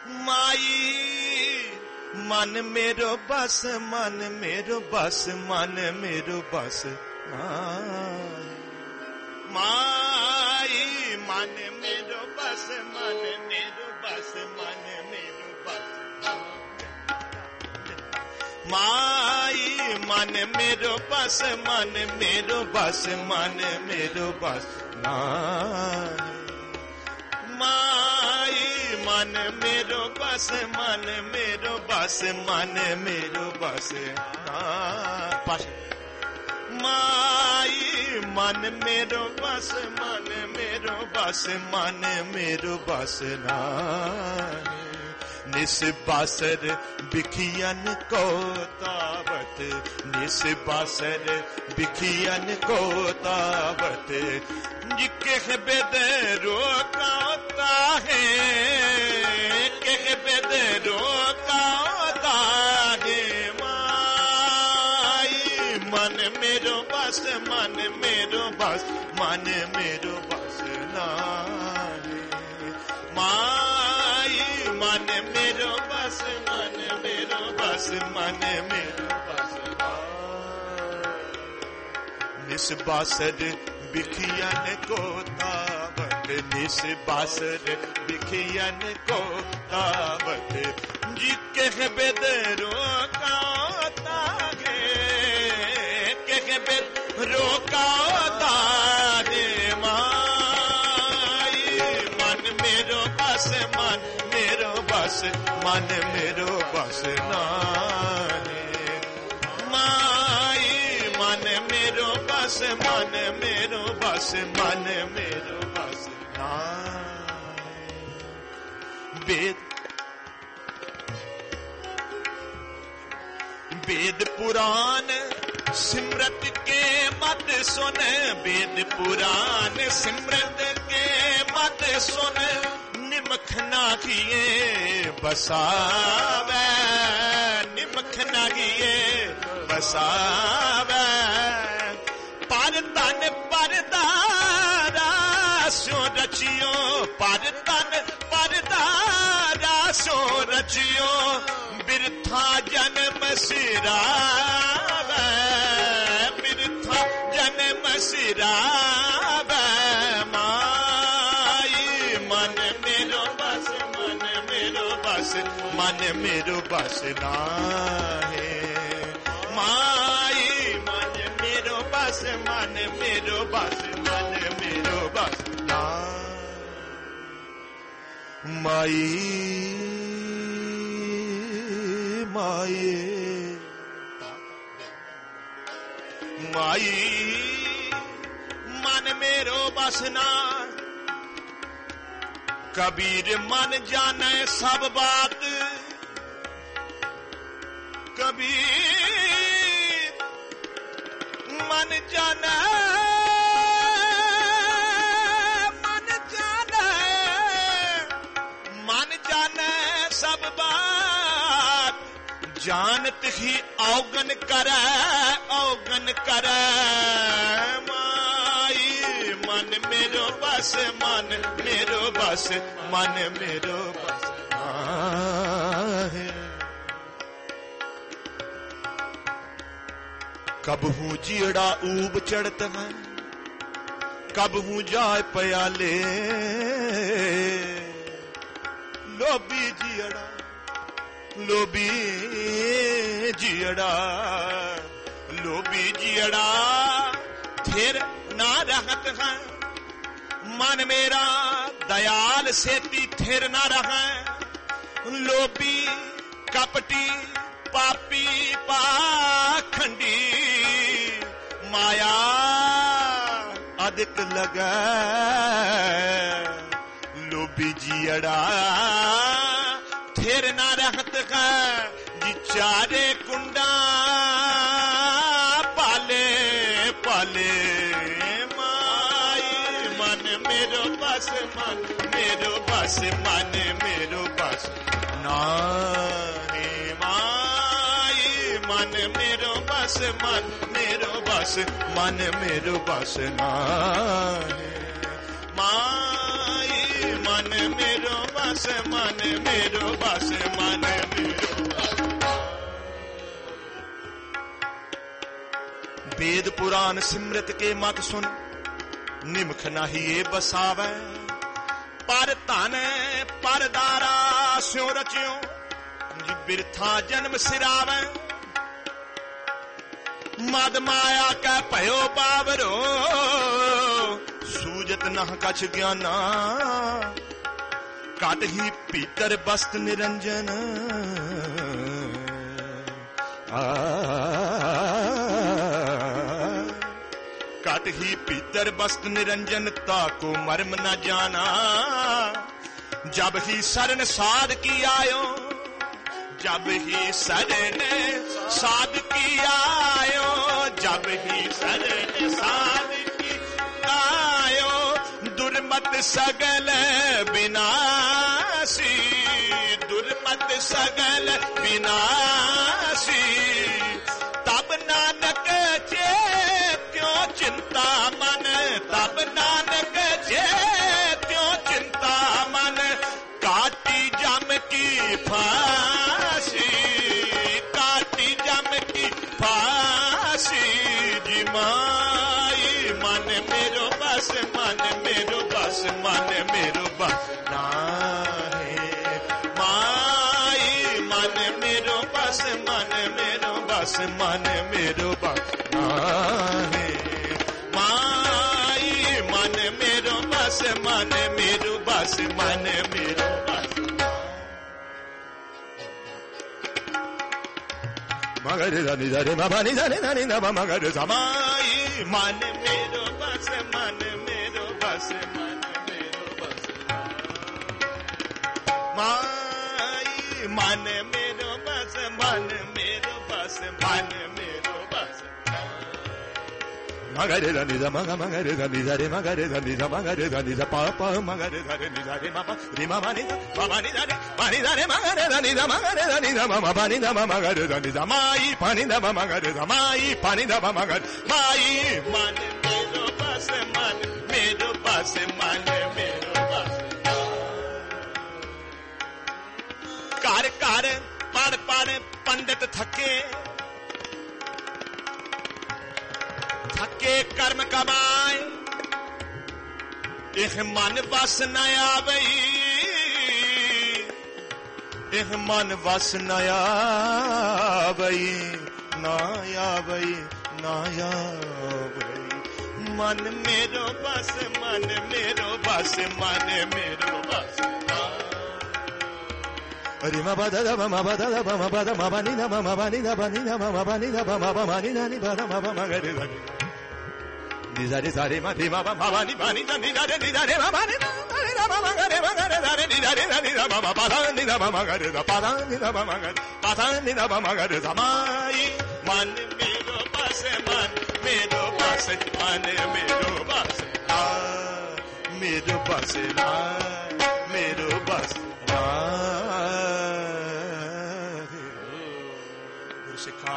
माई मन मेरो बस, मन मेरो बस, मन मेरो बस माई मन मेरो बस, मन मेरो बस, मन मेरो बस माई मन मेरो बस, मन मेरो बस, मन मेरो बस माई मन मेरो बस, मन मेरो बस, मन मेरो बस माई मन मेरो बस, मन मेरो बस, मन मेरो बस निस बासर बिखियन को तावत, निस बासर बिखियन को तावत जिके बेद रोका होता है, के बेद रोका होता है माई मन मेरो बस, मन मेरो बस, मन मेरो बस माई मन मेरो बस, मन मेरो बस, मन मेरो बस निस बासर बिखियन को तावत, निस बासर बिखियन को तावत जिके बेद रोका होता है, के बेद रोका होता है माई मन मेरो बस, मन मेरो बस, मन मेरो बस माई मन मेरो बस, मन मेरो बस, मन मेरो बस वेद वेद पुराण सिमरत के मत सुन, वेद पुराण सिमरत के मत सुन निमख ना किए बसावे, निमख ना किए बसावे पर तन परदारा सो रचियो, पर तन परदारा सो रचियो बिरथा जन्म सिरावे, बिरथा जन्म सिरावे माई मन मेरो बस, मन मेरो बस, मन मेरो बस नाहे माई मन मेरो बस, मन मेरो बस, मन मेरो बस माई माई माई मन मेरो बसना कबीर मन जाने सब बात, कबीर मन जाने, मन जाने, मन जाने सब बात जानत ही अवगन करे, अवगन करे माई मन मेरो बस, मन मेरो बस, मन मेरो बस कब हूँ जियड़ा ऊब चढ़त है, कब हूँ जाए प्याले लोबी जियड़ा, लोबी जियड़ा, लोबी जियड़ा थिर ना रहत है मन मेरा दयाल सेती थिर ना रहे लोबी कपटी पापी पाखंडी माया अधिक लगा लोबी जियड़ा थिर ना रहत है जी चारे कुंडा पाले पाले माई मन मेरो बस मन मेरो बस मन मेरो बस नाहे माई मन मेरो बस मन मेरो बस मन मेरो बस नाहे माई मन मेरो बस मन मेरो बस मन मेरो वेद पुराण सिमरत के मत सुन निमख नहीं ये बसावे पर धन पर दारा स्यों रचियो बिरथा जन्म सिरावे मद माया कै भयो बावरो सूजत नह कछ ज्ञाना काट ही पीतर बस्त निरंजन काट ही पीतर बस्त निरंजन ताको मर्म न जाना जब ही शरण साध की आयो जब ही शरण साध की आयो जब ही शरण साध की आयो दुर्मत सगल विनाशी दुर्मत सगल विनाशी तब नानक चे क्यों चिंता मन तब नानक चे क्यों चिंता मन काटी जम की फांसी काटी जम की फांसी जी माई मन मेरो बस मन मेरो बस मन मेरो बस नाहे माई मन मेरो बस मन मेरो बस मन मेरो बस नाहे माई मन मेरो बस मन मेरो बस मन मेरो बस मगर धनी धरे मनी धरे धनी नम मगर समाई मन मेरो बस मन मेरो बस मन मेरो बस माई मन मेरो बस मन मेरो बस मन मेरो बस मगर धनी ध मग मगर धनी धरे मगर धनी ध मगर धनी ध पाप मगर धरे नि धरे मपा रि ममा नि ध पानी धरे मगर धनी ध मगर धनी ध ममा पानी ध मगर धनी ध माई पानी ध मगर ध माई पानी ध मगर माई मन मेरो बस मन मेरो बस मन मेरो बस कार कार पढ़ पढ़ पंडित थके थके कर्म कमाए इह मन बस न आवई इह मन बस न आवई ना आवई ना आवई मन मेरो बस मन मेरो बस मन मेरो बस अरे मा बा दा मा बा दा मा बा दा मा बा नि दा मा बा नि दा बा नि दा मा बा नि दा मा बा नि दा नि बा दा मा बा मा गा रे दा नि दा रे सा रे मा रे मा बा नि बा नि दा नि दा रे मा बा नि दा रे दा मा गा रे दा रे नि दा रे दा मा बा दा नि दा मा गा रे दा पा दा नि दा मा गा पा दा नि दा मा गा रे दा माई मन मेरो बस मन मेरो बस मन मेरो बस मेरो बस